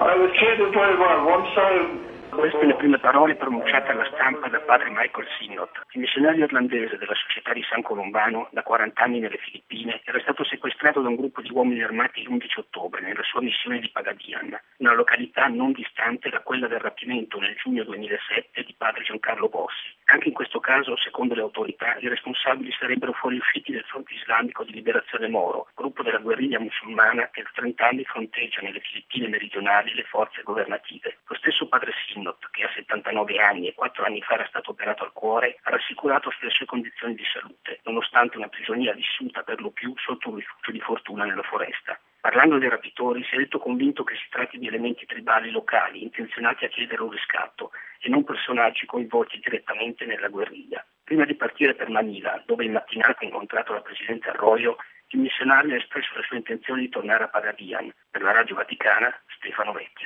Queste le prime parole pronunciate alla stampa da padre Michael Sinnott, il missionario irlandese della Società di San Colombano, da 40 anni nelle Filippine, era stato sequestrato da un gruppo di uomini armati l'11 ottobre nella sua missione di Pagadian, una località non distante da quella del rapimento nel giugno 2007 di padre Giancarlo Bossi. Anche in questo caso, secondo le autorità, i responsabili sarebbero fuoriusciti del Fronte Islamico di Liberazione Moro, gruppo della guerriglia musulmana che da 30 anni fronteggia nelle Filippine meridionali le forze governative. Lo stesso padre Sinnott, che ha 79 anni e 4 anni fa era stato operato al cuore, ha rassicurato sulle sue condizioni di salute, nonostante una prigionia vissuta per lo più sotto un rifugio di fortuna nella foresta. Parlando dei rapitori, si è detto convinto che si tratti di elementi tribali locali intenzionati a chiedere un riscatto e non personaggi coinvolti direttamente nella guerriglia. Prima di partire per Manila, dove in mattinata ha incontrato la presidente Arroyo, il missionario ha espresso la sua intenzione di tornare a Pagadian. Per la Radio Vaticana, Stefano Vecchia.